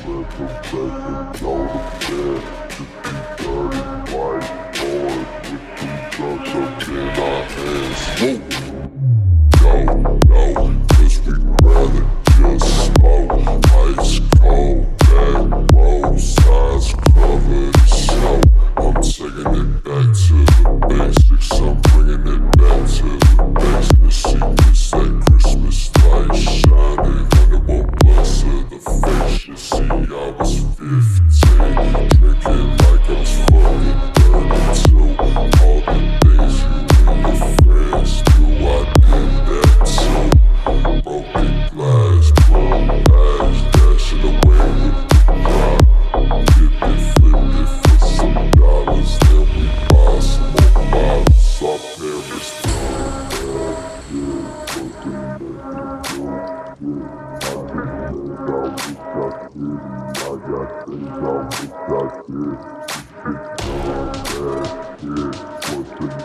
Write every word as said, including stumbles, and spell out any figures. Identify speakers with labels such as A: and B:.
A: resurrected, go to bed. Just be dirty white boys with some drugs up in our hands. Whoa. No, no, cause we rather just smoke. Ice cold, back roads, eyes covered in snow. I'm taking it back to the basics, I'm bringing it back to the basics. The secrets that Christmas lights shining under one plus of the face. You see, I was fifteen, drinking like I was fucking thirty-two. All the things you and your friends do, I did that too. Broken glass, blood eyes, dashing away with the crowd. Dip it, flip it for some dollars, then we buy some more bottles. Our parents done that, yeah, fucking let it go, yeah. I got things I wish I did, I got things I wish I did. Just get going.